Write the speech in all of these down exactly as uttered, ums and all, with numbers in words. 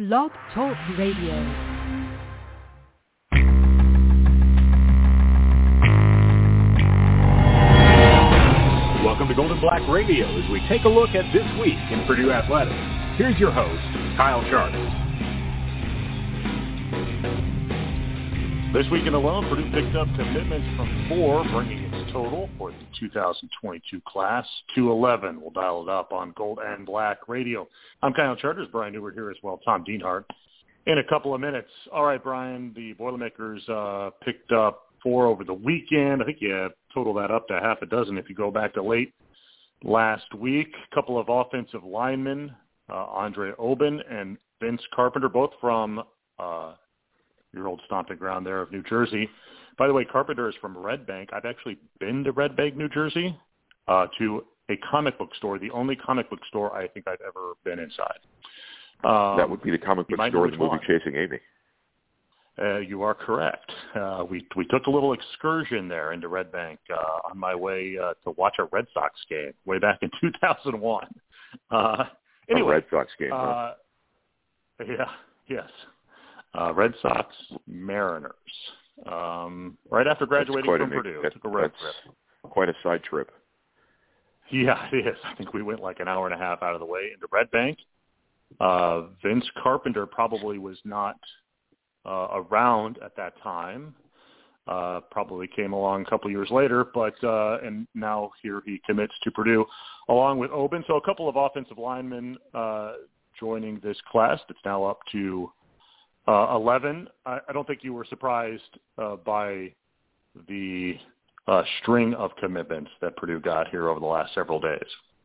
Blog Talk Radio. Welcome to Golden Black Radio as we take a look at this week in Purdue Athletics. Here's your host, Kyle Charters. This weekend alone, Purdue picked up commitments from four, bringing its total for the two thousand twenty-two class to eleven. We'll dial it up on Gold and Black Radio. I'm Kyle Charters. Brian Newert here as well. Tom Dienhart in a couple of minutes. All right, Brian, the Boilermakers uh, picked up four over the weekend. I think you total that up to half a dozen if you go back to late last week. A couple of offensive linemen, uh, Andre Oben and Vince Carpenter, both from uh, your old stomping ground there of New Jersey. By the way, Carpenter is from Red Bank. I've actually been to Red Bank, New Jersey, uh, to a comic book store, the only comic book store I think I've ever been inside. Um, that would be the comic book store in the movie one. Chasing Amy. Uh, you are correct. Uh, we we took a little excursion there into Red Bank uh, on my way uh, to watch a Red Sox game way back in two thousand one. Uh, anyway, a Red Sox game, uh, huh? Yeah, yes. Uh, Red Sox Mariners. Um, right after graduating from a, Purdue, that, took a road that's trip. Quite a side trip. Yeah, it is. I think we went like an hour and a half out of the way into Red Bank. Uh, Vince Carpenter probably was not uh, around at that time. Uh, probably came along a couple years later, but uh, and now here he commits to Purdue along with Oben. So a couple of offensive linemen uh, joining this class that's now up to Uh, eleven. I, I don't think you were surprised uh, by the uh, string of commitments that Purdue got here over the last several days.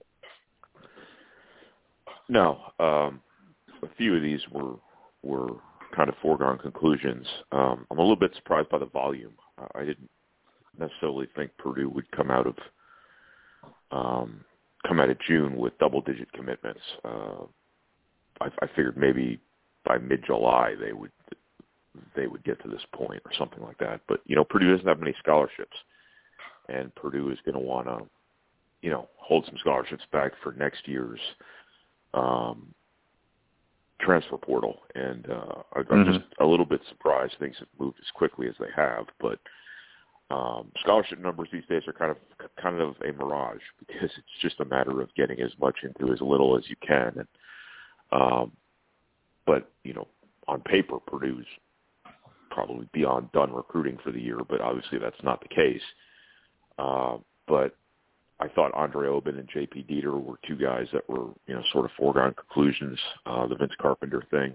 No, um, a few of these were were kind of foregone conclusions. Um, I'm a little bit surprised by the volume. Uh, I didn't necessarily think Purdue would come out of um, come out of June with double-digit commitments. Uh, I, I figured maybe by mid-July they would they would get to this point or something like that. But, you know, Purdue doesn't have many scholarships, and Purdue is going to want to, you know, hold some scholarships back for next year's um, transfer portal. And uh, I'm mm-hmm. just a little bit surprised things have moved as quickly as they have. But um, scholarship numbers these days are kind of kind of a mirage because it's just a matter of getting as much into as little as you can. And um, But, you know, on paper, Purdue's probably beyond done recruiting for the year, but obviously that's not the case. Uh, but I thought Andre Oben and J P Dieter were two guys that were, you know, sort of foregone conclusions. Uh, the Vince Carpenter thing,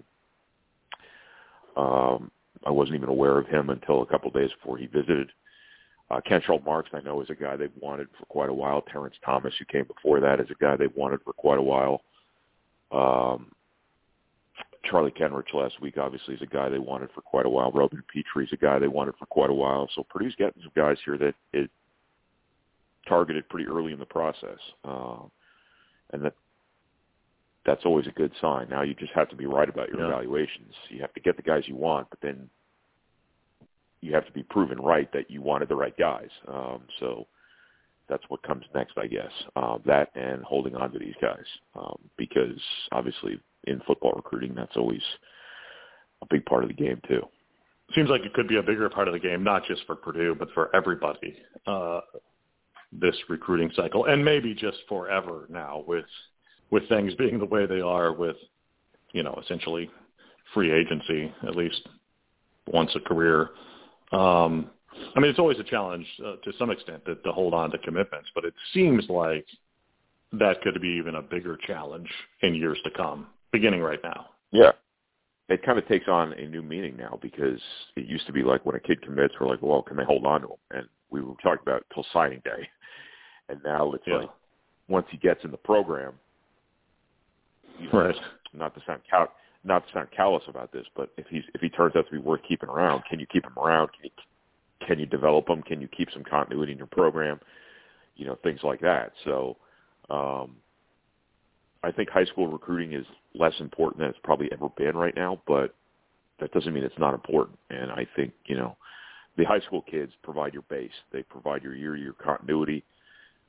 um, I wasn't even aware of him until a couple of days before he visited. Uh, Kentrell Marks, I know, is a guy they've wanted for quite a while. Terrence Thomas, who came before that, is a guy they've wanted for quite a while. Um, Charlie Kenrich last week, obviously, is a guy they wanted for quite a while. Robin Petrie is a guy they wanted for quite a while. So Purdue's getting some guys here that it targeted pretty early in the process. Uh, and that that's always a good sign. Now you just have to be right about your yeah. evaluations. You have to get the guys you want, but then you have to be proven right that you wanted the right guys. Um, so that's what comes next, I guess, uh, that and holding on to these guys um, because obviously – in football recruiting, that's always a big part of the game too. Seems like it could be a bigger part of the game, not just for Purdue, but for everybody, uh, this recruiting cycle, and maybe just forever now with with things being the way they are with, you know, essentially free agency, at least once a career. Um, I mean, it's always a challenge uh, to some extent to, to hold on to commitments, but it seems like that could be even a bigger challenge in years to come. Beginning right now. Yeah. It kind of takes on a new meaning now because it used to be like when a kid commits, we're like, well, can they hold on to him? And we were talking about till signing day. And now it's yeah. like once he gets in the program, you know, right. not to sound cal- not to sound callous about this, but if he's if he turns out to be worth keeping around, can you keep him around? Can you can you develop him? Can you keep some continuity in your program? You know, things like that. So um I think high school recruiting is less important than it's probably ever been right now, but that doesn't mean it's not important. And I think, you know, the high school kids provide your base. They provide your year-to-year continuity.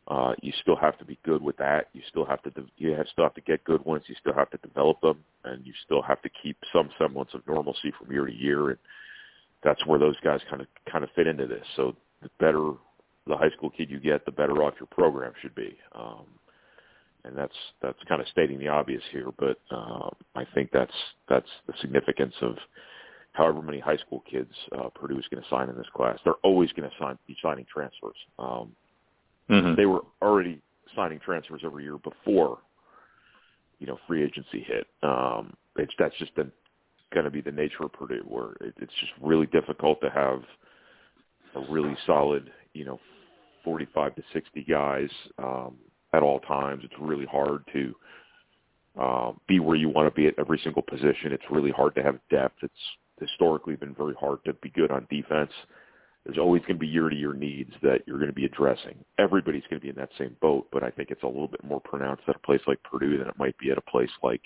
Uh, you still have to be good with that. You still have to de- you have, still have to get good ones. You still have to develop them, and you still have to keep some semblance of normalcy from year to year. And that's where those guys kind of kind of fit into this. So the better the high school kid you get, the better off your program should be. Um, and that's that's kind of stating the obvious here, but uh, I think that's that's the significance of however many high school kids uh, Purdue is going to sign in this class. They're always going to sign be signing transfers. Um, mm-hmm. They were already signing transfers every year before, you know, free agency hit. Um, it's that's just going to be the nature of Purdue, where it, it's just really difficult to have a really solid, you know, forty-five to sixty guys um, at all times. It's really hard to uh, be where you want to be at every single position. It's really hard to have depth. It's historically been very hard to be good on defense. There's always going to be year-to-year needs that you're going to be addressing. Everybody's going to be in that same boat, but I think it's a little bit more pronounced at a place like Purdue than it might be at a place like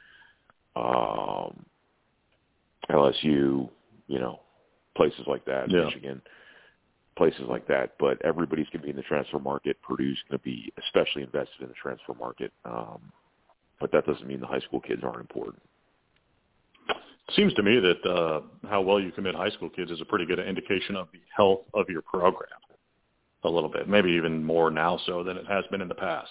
um, L S U, you know, places like that, yeah. Michigan, places like that. But everybody's going to be in the transfer market. Purdue's going to be especially invested in the transfer market. Um, but that doesn't mean the high school kids aren't important. Seems to me that uh, how well you commit high school kids is a pretty good indication of the health of your program a little bit, maybe even more now so than it has been in the past.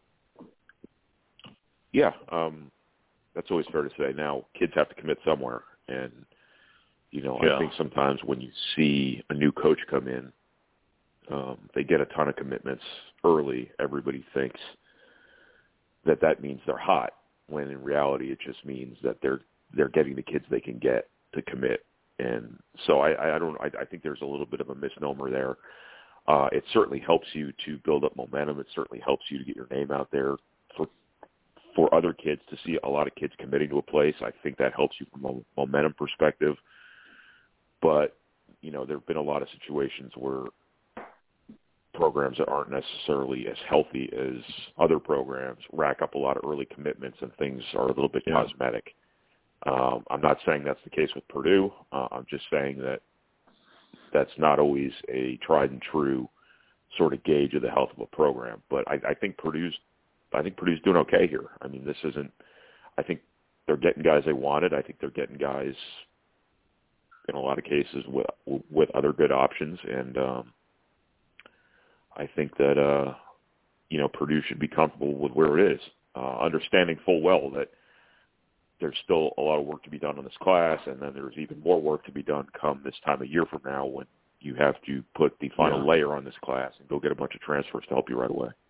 Yeah, um, that's always fair to say. Now, kids have to commit somewhere. And, you know, yeah. I think sometimes when you see a new coach come in, um, they get a ton of commitments early. Everybody thinks that that means they're hot, when in reality it just means that they're they're getting the kids they can get to commit. And so I, I don't I, I think there's a little bit of a misnomer there. Uh, it certainly helps you to build up momentum. It certainly helps you to get your name out there for for other kids to see a lot of kids committing to a place. I think that helps you from a momentum perspective. But, you know, there have been a lot of situations where programs that aren't necessarily as healthy as other programs rack up a lot of early commitments and things are a little bit yeah. cosmetic. Um, I'm not saying that's the case with Purdue. Uh, I'm just saying that that's not always a tried and true sort of gauge of the health of a program. But I, I think Purdue's, I think Purdue's doing okay here. I mean, this isn't. I think they're getting guys they wanted. I think they're getting guys in a lot of cases with with other good options, and um, I think that uh, you know Purdue should be comfortable with where it is, uh, understanding full well that there's still a lot of work to be done on this class, and then there's even more work to be done come this time of year from now when you have to put the final yeah. layer on this class and go get a bunch of transfers to help you right away.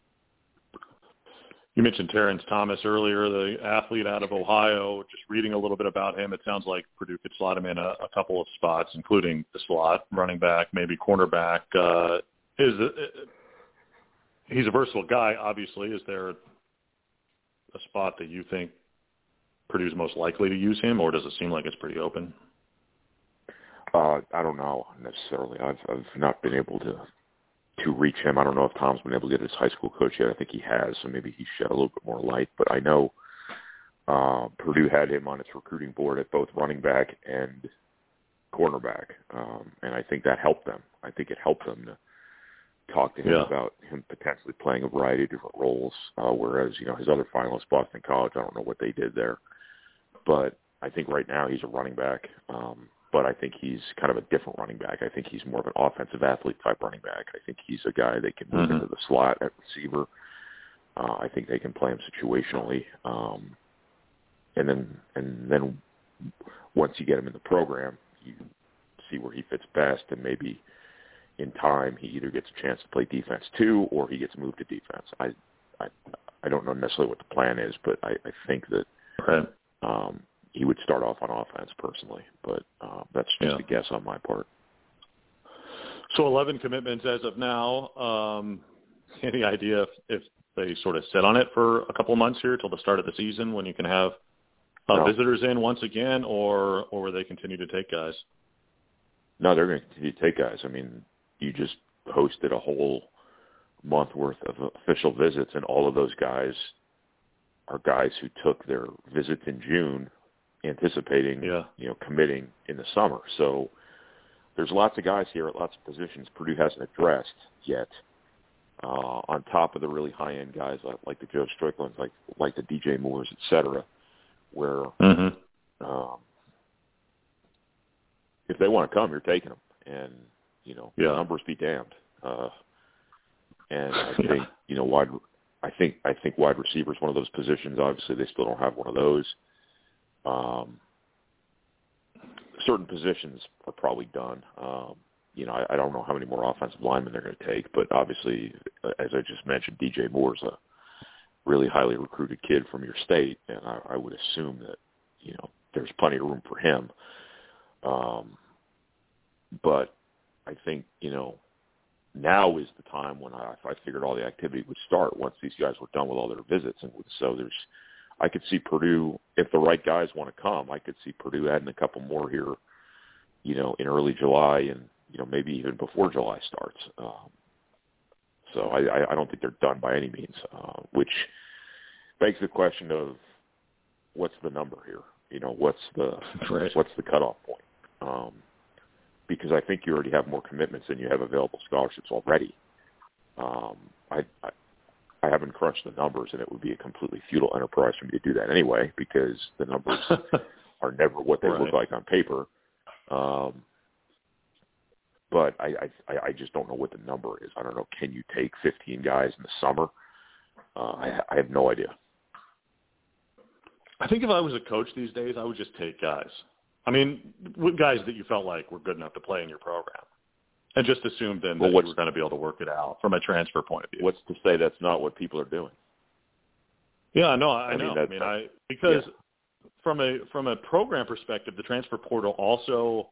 You mentioned Terrence Thomas earlier, the athlete out of Ohio. Just reading a little bit about him, it sounds like Purdue could slot him in a, a couple of spots, including the slot, running back, maybe cornerback. Uh, is uh, he's a versatile guy, obviously. Is there a spot that you think Purdue's most likely to use him, or does it seem like it's pretty open? Uh, I don't know necessarily. I've, I've not been able to to reach him. I don't know if Tom's been able to get his high school coach yet. I think he has, so maybe he shed a little bit more light. But I know uh, Purdue had him on its recruiting board at both running back and cornerback, um, and I think that helped them. I think it helped them to talk to him yeah. about him potentially playing a variety of different roles, uh, whereas, you know, his other finalists, Boston College, I don't know what they did there. But I think right now he's a running back, um, but I think he's kind of a different running back. I think he's more of an offensive athlete type running back. I think he's a guy that can move mm-hmm. into the slot at receiver. Uh, I think they can play him situationally. Um, and then and then once you get him in the program, you see where he fits best, and maybe in time he either gets a chance to play defense too, or he gets moved to defense. I I, I don't know necessarily what the plan is, but I, I think that right. um, he would start off on offense personally, but uh, that's just yeah. a guess on my part. So eleven commitments as of now. Um, any idea if, if they sort of sit on it for a couple of months here till the start of the season when you can have uh, no. visitors in once again, or or will they continue to take guys? No, they're going to continue to take guys. I mean, you just hosted a whole month worth of official visits, and all of those guys are guys who took their visits in June anticipating, yeah. you know, committing in the summer. So there's lots of guys here at lots of positions Purdue hasn't addressed yet. uh, on top of the really high-end guys like, like the Joe Stricklands, like like the D J Moores, et cetera, where mm-hmm. um, if they want to come, you're taking them. And, you know, yeah. numbers be damned. Uh, and I think, yeah. you know, wide I think I think wide receiver is one of those positions. Obviously, they still don't have one of those. Um, certain positions are probably done. Um, you know, I, I don't know how many more offensive linemen they're going to take, but obviously, as I just mentioned, D J Moore's a really highly recruited kid from your state, and I, I would assume that, you know, there's plenty of room for him. Um, but I think, you know, now is the time when I, I figured all the activity would start once these guys were done with all their visits. And so there's, I could see Purdue, if the right guys want to come, I could see Purdue adding a couple more here, you know, in early July and, you know, maybe even before July starts. Um, so I, I don't think they're done by any means, uh, which begs the question of what's the number here? You know, what's the, right. what's the cutoff point? Um, because I think you already have more commitments than you have available scholarships already. Um, I, I I haven't crunched the numbers, and it would be a completely futile enterprise for me to do that anyway, because the numbers are never what they right. look like on paper. Um, but I, I I just don't know what the number is. I don't know. Can you take fifteen guys in the summer? Uh, I, I have no idea. I think if I was a coach these days, I would just take guys. I mean, guys that you felt like were good enough to play in your program, and just assume then well, that you were going to be able to work it out from a transfer point of view. What's to say that's not what people are doing? Yeah, no, I, I know. Mean, I mean, I because yeah. from a from a program perspective, the transfer portal also,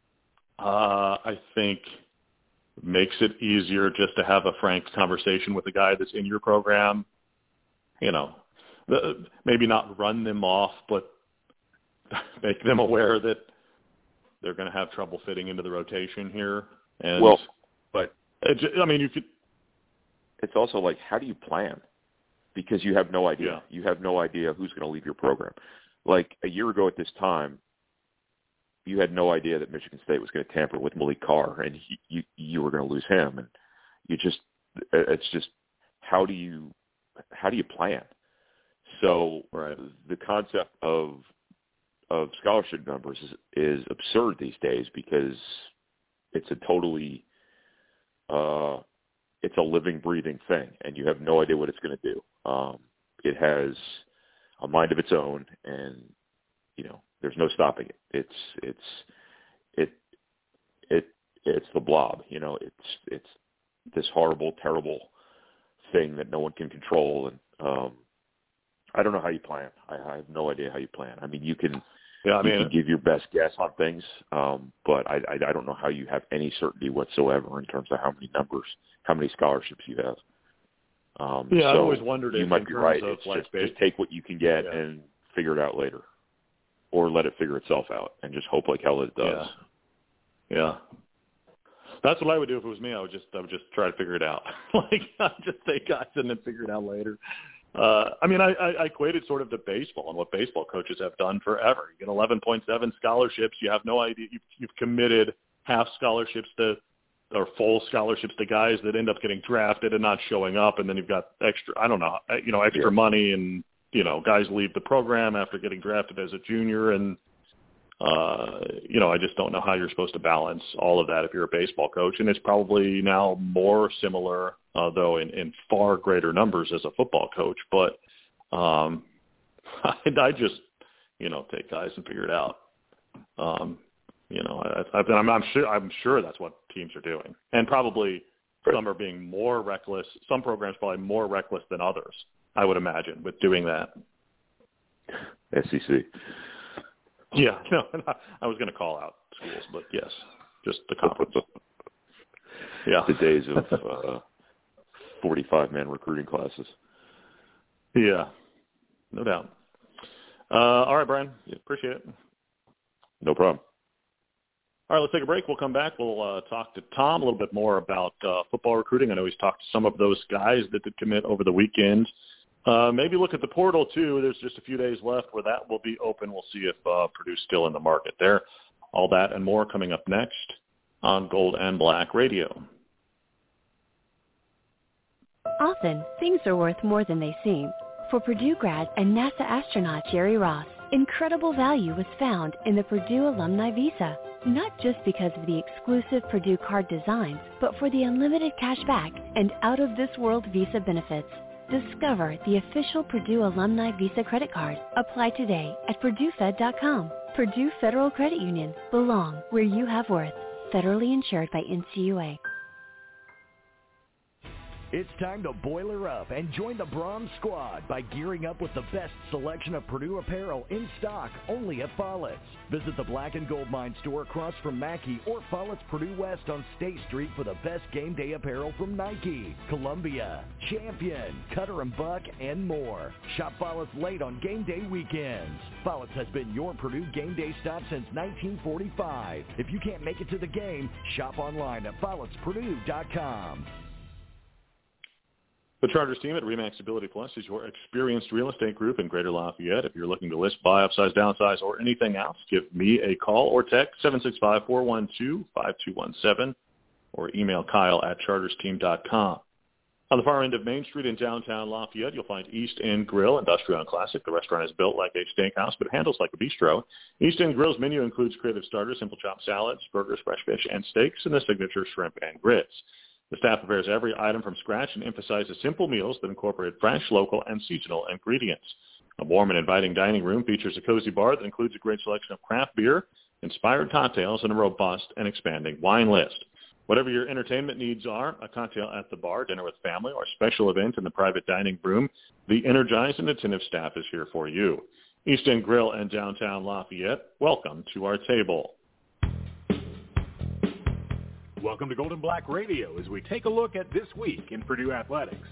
uh, I think, makes it easier just to have a frank conversation with a guy that's in your program. You know, the, maybe not run them off, but make them aware that they're going to have trouble fitting into the rotation here. And well, but it, I mean, you could. It's also like, how do you plan? Because you have no idea. Yeah. You have no idea who's going to leave your program. Like a year ago at this time, you had no idea that Michigan State was going to tamper with Malik Carr, and he, you you were going to lose him. And you just, it's just, how do you, how do you plan? So right. the concept of of scholarship numbers is, is absurd these days because it's a totally, uh, it's a living, breathing thing, and you have no idea what it's going to do. Um, it has a mind of its own, and you know there's no stopping it. It's it's it it it's the blob. You know, it's it's this horrible, terrible thing that no one can control, and um, I don't know how you plan. I, I have no idea how you plan. I mean, you can. Yeah, I mean, you can give your best guess on things, um, but I, I, I don't know how you have any certainty whatsoever in terms of how many numbers, how many scholarships you have. Um, yeah, so I always wondered you if might in be terms right. of It's like just, just take what you can get yeah. and figure it out later, or let it figure itself out and just hope like hell it does. Yeah. yeah. That's what I would do if it was me. I would just I would just try to figure it out. like I'd just take guys and then figure it out later. Uh, I mean, I, I, I equated sort of to baseball and what baseball coaches have done forever. You get eleven point seven scholarships. You have no idea. You've, you've committed half scholarships to or full scholarships to guys that end up getting drafted and not showing up. And then you've got extra, I don't know, you know, extra yeah. money and, you know, guys leave the program after getting drafted as a junior. And, uh, you know, I just don't know how you're supposed to balance all of that if you're a baseball coach. And it's probably now more similar, uh, though, in, in far greater numbers as a football coach. But um, I, I just, you know, take guys and figure it out. Um, you know, I, I, I'm, I'm sure I'm sure that's what teams are doing. And probably right. some are being more reckless. Some programs probably more reckless than others, I would imagine, with doing that. S E C. Yeah, no, I was going to call out schools, but yes, just the conference. Yeah, the days of uh, forty-five man recruiting classes. Yeah, no doubt. Uh, all right, Brian, appreciate it. No problem. All right, let's take a break. We'll come back. We'll uh, talk to Tom a little bit more about uh, football recruiting. I know he's talked to some of those guys that did commit over the weekend. Uh, maybe look at the portal, too. There's just a few days left where that will be open. We'll see if uh, Purdue's still in the market there. All that and more coming up next on Gold and Black Radio. Listen, things are worth more than they seem. For Purdue grad and NASA astronaut Jerry Ross, incredible value was found in the Purdue Alumni Visa. Not just because of the exclusive Purdue card designs, but for the unlimited cash back and out-of-this-world visa benefits. Discover the official Purdue Alumni Visa credit card. Apply today at purdue fed dot com. Purdue Federal Credit Union. Belong where you have worth. Federally insured by N C U A. It's time to boiler up and join the Bronze Squad by gearing up with the best selection of Purdue apparel in stock only at Follett's. Visit the Black and Gold Mine store across from Mackey or Follett's Purdue West on State Street for the best game day apparel from Nike, Columbia, Champion, Cutter and Buck, and more. Shop Follett's late on game day weekends. Follett's has been your Purdue game day stop since nineteen forty-five. If you can't make it to the game, shop online at follets purdue dot com. The Charters team at RE/MAX Ability Plus is your experienced real estate group in Greater Lafayette. If you're looking to list, buy, upsize, downsize, or anything else, give me a call or text seven six five, four one two, five two one seven or email Kyle at charters team dot com. On the far end of Main Street in downtown Lafayette, you'll find East End Grill, Industrial and Classic. The restaurant is built like a steakhouse, but handles like a bistro. East End Grill's menu includes creative starters, simple chopped salads, burgers, fresh fish, and steaks, and the signature shrimp and grits. The staff prepares every item from scratch and emphasizes simple meals that incorporate fresh, local, and seasonal ingredients. A warm and inviting dining room features a cozy bar that includes a great selection of craft beer, inspired cocktails, and a robust and expanding wine list. Whatever your entertainment needs are, a cocktail at the bar, dinner with family, or special event in the private dining room, the energized and attentive staff is here for you. East End Grill and downtown Lafayette, welcome to our table. Welcome to Golden Black Radio as we take a look at this week in Purdue athletics.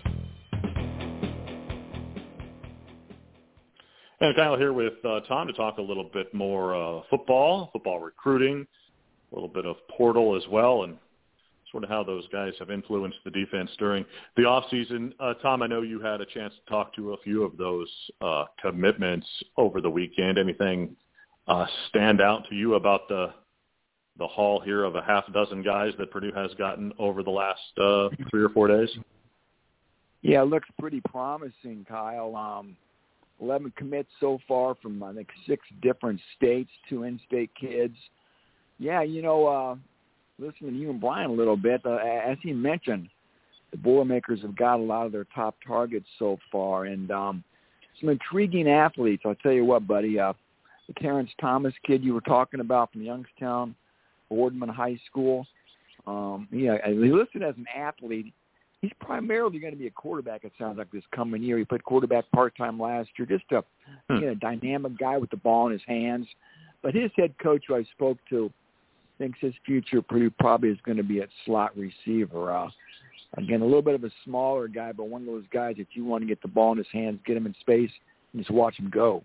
And Kyle here with uh, Tom to talk a little bit more uh, football, football recruiting, a little bit of portal as well, and sort of how those guys have influenced the defense during the offseason. Uh, Tom, I know you had a chance to talk to a few of those uh, commitments over the weekend. Anything uh, stand out to you about the the haul here of a half dozen guys that Purdue has gotten over the last uh, three or four days? Yeah, it looks pretty promising, Kyle. Um, eleven commits so far from, I think, six different states, two in-state kids. Yeah, you know, uh, listening to you and Brian a little bit, uh, as he mentioned, the Boilermakers have got a lot of their top targets so far, and um, some intriguing athletes. I'll tell you what, buddy, uh, the Terrence Thomas kid you were talking about from Youngstown, Boardman High School. Um, yeah, he's listed as an athlete. He's primarily going to be a quarterback, it sounds like, this coming year. He played quarterback part-time last year, just a, hmm. you know, dynamic guy with the ball in his hands. But his head coach, who I spoke to, thinks his future Purdue probably is going to be at slot receiver. Uh, again, a little bit of a smaller guy, but one of those guys that you want to get the ball in his hands, get him in space, and just watch him go.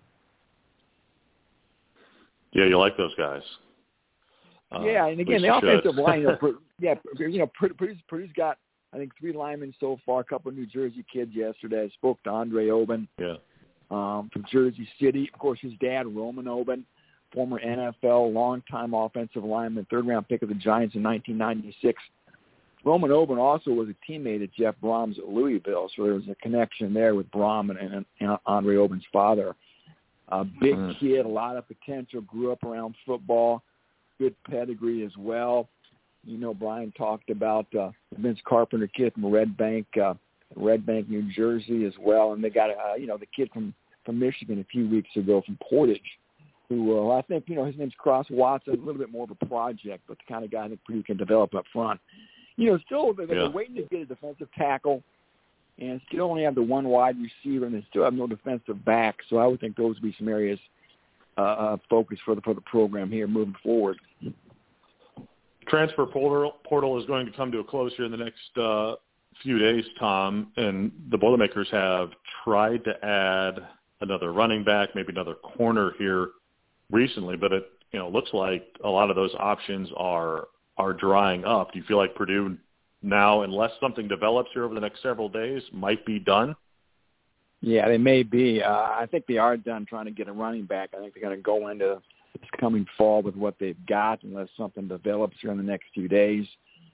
Yeah, you like those guys. Uh, yeah, and again, the offensive line, you know, yeah, you know, Purdue's, Purdue's got, I think, three linemen so far, a couple of New Jersey kids yesterday. I spoke to Andre Oben yeah. um, from Jersey City. Of course, his dad, Roman Oben, former N F L, longtime offensive lineman, third-round pick of the Giants in nineteen ninety-six. Roman Oben also was a teammate of Jeff Brom's at Louisville, so there was a connection there with Brom and, and, and Andre Oben's father. A big mm. kid, a lot of potential, grew up around football. Good pedigree as well. You know, Brian talked about uh, Vince Carpenter kid from Red Bank, uh, Red Bank, New Jersey as well. And they got, uh, you know, the kid from, from Michigan a few weeks ago from Portage, who uh, I think, you know, his name's Cross Watson, a little bit more of a project, but the kind of guy that Purdue can develop up front. You know, still they're, they're yeah. waiting to get a defensive tackle and still only have the one wide receiver, and they still have no defensive back. So I would think those would be some areas uh, uh, focus for the for the program here moving forward. Transfer portal, portal is going to come to a close here in the next uh, few days, Tom, and the Boilermakers have tried to add another running back, maybe another corner here recently, but it you know looks like a lot of those options are are drying up. Do you feel like Purdue now, unless something develops here over the next several days, might be done? Yeah, they may be. Uh, I think they are done trying to get a running back. I think they're going to go into this coming fall with what they've got unless something develops here in the next few days.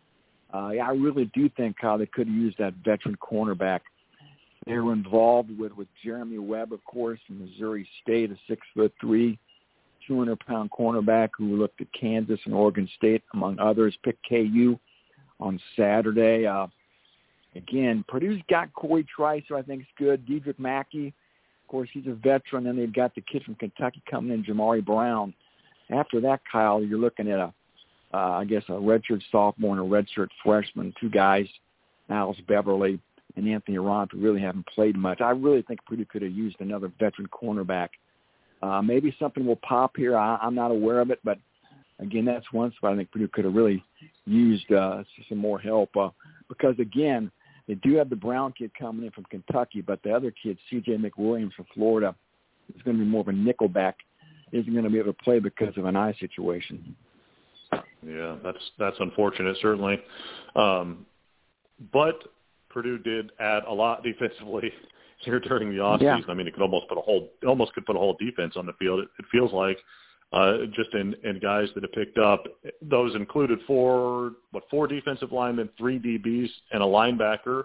Uh, yeah, I really do think, Kyle, they could have used that veteran cornerback. They were involved with, with Jeremy Webb, of course, from Missouri State, a six foot three, two hundred pound cornerback who looked at Kansas and Oregon State, among others, picked K U on Saturday. Uh, again, Purdue's got Corey Trice, who I think is good. Dedrick Mackey, of course, he's a veteran. Then they've got the kid from Kentucky coming in, Jamari Brown. After that, Kyle, you're looking at a, uh, I guess, a redshirt sophomore and a redshirt freshman, two guys, Alice Beverly and Anthony Arant, who really haven't played much. I really think Purdue could have used another veteran cornerback. Uh, maybe something will pop here. I, I'm not aware of it, but, again, that's one spot I think Purdue could have really used uh, some more help uh, because, again, they do have the Brown kid coming in from Kentucky, but the other kid, C J McWilliams from Florida, is going to be more of a nickelback, isn't going to be able to play because of an eye situation. Yeah, that's that's unfortunate, certainly. Um, but Purdue did add a lot defensively here during the offseason. Yeah. I mean, it could almost put a whole almost could put a whole defense on the field. It, it feels like uh, just in, in guys that have picked up. Those included four what four defensive linemen, three D Bs, and a linebacker.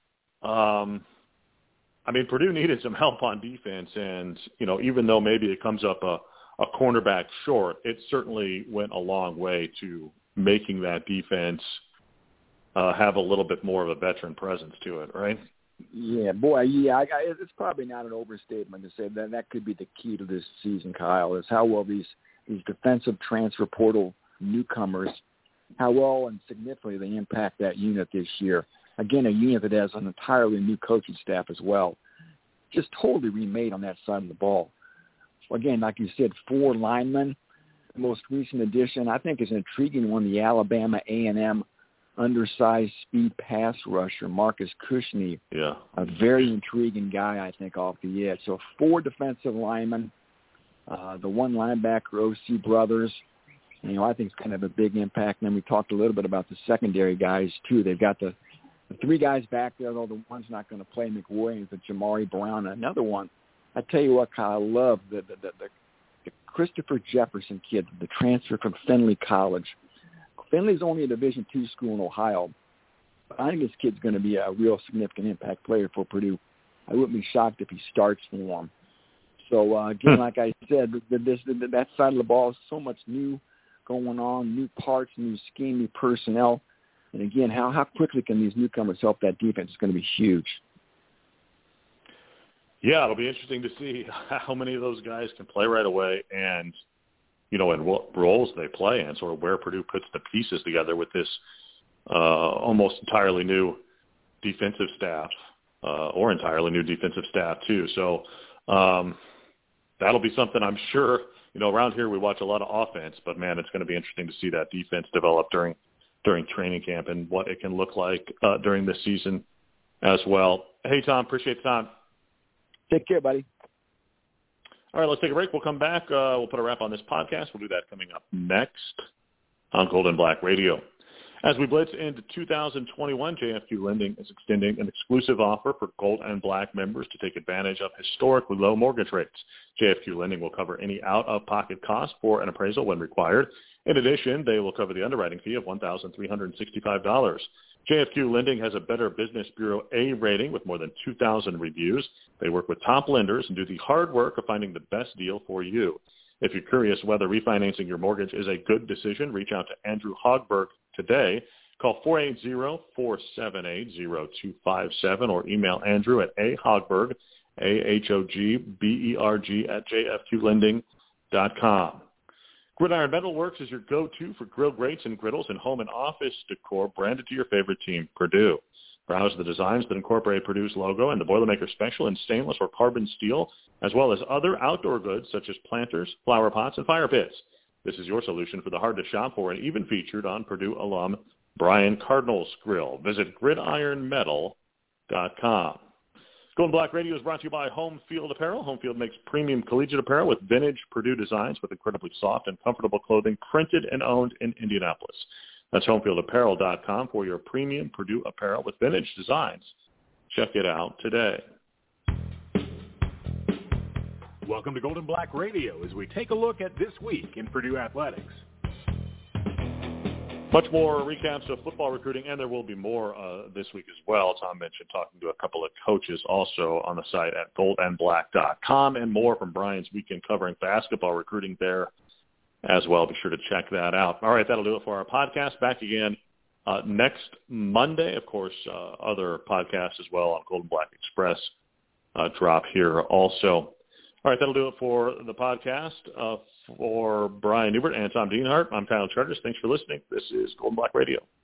Um, I mean, Purdue needed some help on defense, and you know, even though maybe it comes up a a cornerback short, it certainly went a long way to making that defense uh, have a little bit more of a veteran presence to it, right? Yeah, boy, yeah, I, I, it's probably not an overstatement to say that that could be the key to this season, Kyle, is how well these, these defensive transfer portal newcomers, how well and significantly they impact that unit this year. Again, a unit that has an entirely new coaching staff as well, just totally remade on that side of the ball. Again, like you said, four linemen. The most recent addition, I think, is an intriguing one, the Alabama A and M undersized speed pass rusher, Marcus Cushney. Yeah. A very intriguing guy, I think, off the edge. So four defensive linemen, uh, the one linebacker, O C Brothers. You know, I think it's kind of a big impact. And then we talked a little bit about the secondary guys, too. They've got the, the three guys back there, though the one's not going to play, McWilliams, but Jamari Brown, another one. I tell you what, Kyle, I love the, the, the, the Christopher Jefferson kid, the transfer from Findlay College. Findlay's only a Division two school in Ohio. But I think this kid's going to be a real significant impact player for Purdue. I wouldn't be shocked if he starts for them. So, uh, again, like I said, the, this, the, that side of the ball is so much new going on, new parts, new scheme, new personnel. And, again, how, how quickly can these newcomers help that defense is going to be huge. Yeah, it'll be interesting to see how many of those guys can play right away and, you know, and what roles they play and sort of where Purdue puts the pieces together with this uh, almost entirely new defensive staff uh, or entirely new defensive staff too. So um, that'll be something I'm sure, you know, around here we watch a lot of offense, but, man, it's going to be interesting to see that defense develop during during training camp and what it can look like uh, during this season as well. Hey, Tom, appreciate the time. Take care, buddy. All right, let's take a break. We'll come back. Uh, we'll put a wrap on this podcast. We'll do that coming up next on Gold and Black Radio. As we blitz into two thousand twenty-one, J F Q Lending is extending an exclusive offer for Gold and Black members to take advantage of historically low mortgage rates. J F Q Lending will cover any out-of-pocket costs for an appraisal when required. In addition, they will cover the underwriting fee of one thousand three hundred sixty-five dollars. J F Q Lending has a Better Business Bureau A rating with more than two thousand reviews. They work with top lenders and do the hard work of finding the best deal for you. If you're curious whether refinancing your mortgage is a good decision, reach out to Andrew Hogberg today. Call four eight zero, four seven eight, zero two five seven or email Andrew at ahogberg, A H O G B E R G, at j f q lending dot com. Gridiron Metalworks is your go-to for grill grates and griddles and home and office decor branded to your favorite team, Purdue. Browse the designs that incorporate Purdue's logo and the Boilermaker Special in stainless or carbon steel, as well as other outdoor goods such as planters, flower pots, and fire pits. This is your solution for the hard-to-shop for and even featured on Purdue alum Brian Cardinal's Grill. Visit gridiron metal dot com. Golden Black Radio is brought to you by Home Field Apparel. Home Field makes premium collegiate apparel with vintage Purdue designs with incredibly soft and comfortable clothing printed and owned in Indianapolis. That's home field apparel dot com for your premium Purdue apparel with vintage designs. Check it out today. Welcome to Golden Black Radio as we take a look at this week in Purdue athletics. Much more recaps of football recruiting, and there will be more uh, this week as well. Tom mentioned talking to a couple of coaches also on the site at gold and black dot com, and more from Brian's weekend covering basketball recruiting there as well. Be sure to check that out. All right, that'll do it for our podcast. Back again uh, next Monday. Of course, uh, other podcasts as well on Gold and Black Express uh, drop here also. All right, that'll do it for the podcast. Uh, for Brian Newbert and Tom Dienhart, I'm Tyler Charters. Thanks for listening. This is Gold and Black Radio.